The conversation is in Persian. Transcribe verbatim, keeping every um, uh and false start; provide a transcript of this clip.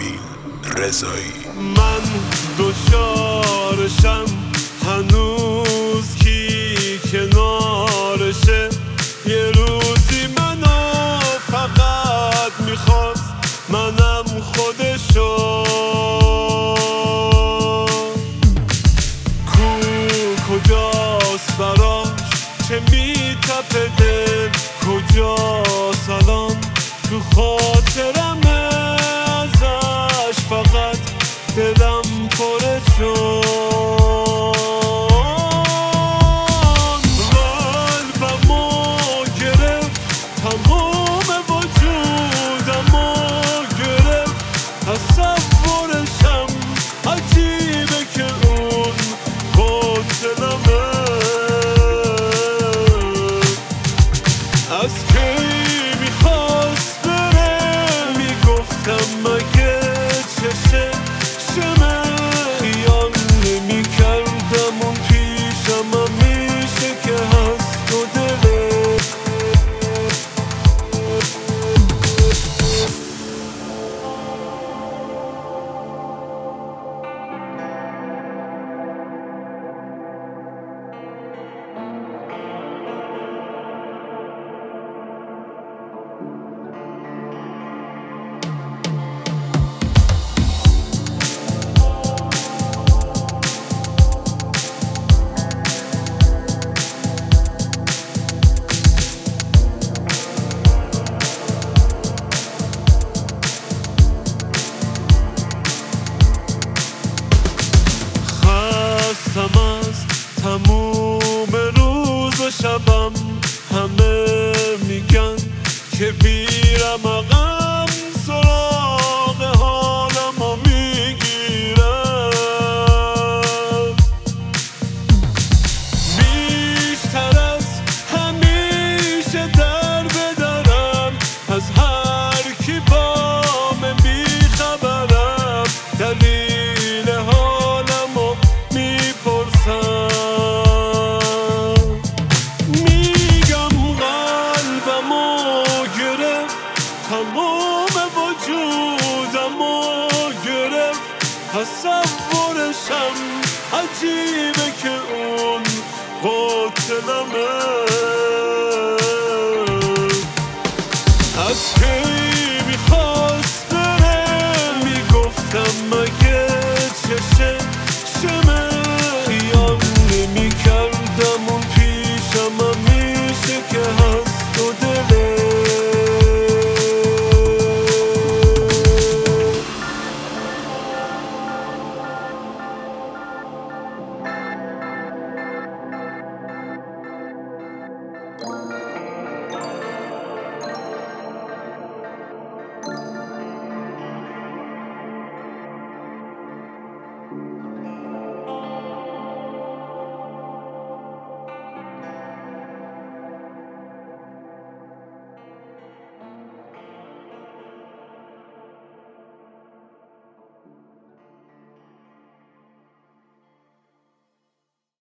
نبیل رضایی. من دوچارشم هنوز کی کنارشه، یه روزی منو فقط میخواست منم خودشو. کو کجاست براش چه میتپه دل، کجاست الان تو خاطرمه ازش فقط دلم پره شد. قلبمو گرفت تمام وجودمو گرفت، تصورشم عجیبه که اون قاتلمه. از کی میخواست بره میگفتم مگه چشه شمه، خیال نمی کردم اون پیشم همیشه که هست و دله. خستم از تموم روز و شبم، همه میگن که بیرم عقب سراغ حالم و میگیرم. بیشتر از همیشه در بدرم از هر کی با من بیخبرم، دلیل حالم و میپرسم. میگم قلبمو گرفت تمام وجودمو گرفت، تصورشم عجیبه که اون قاتلمه.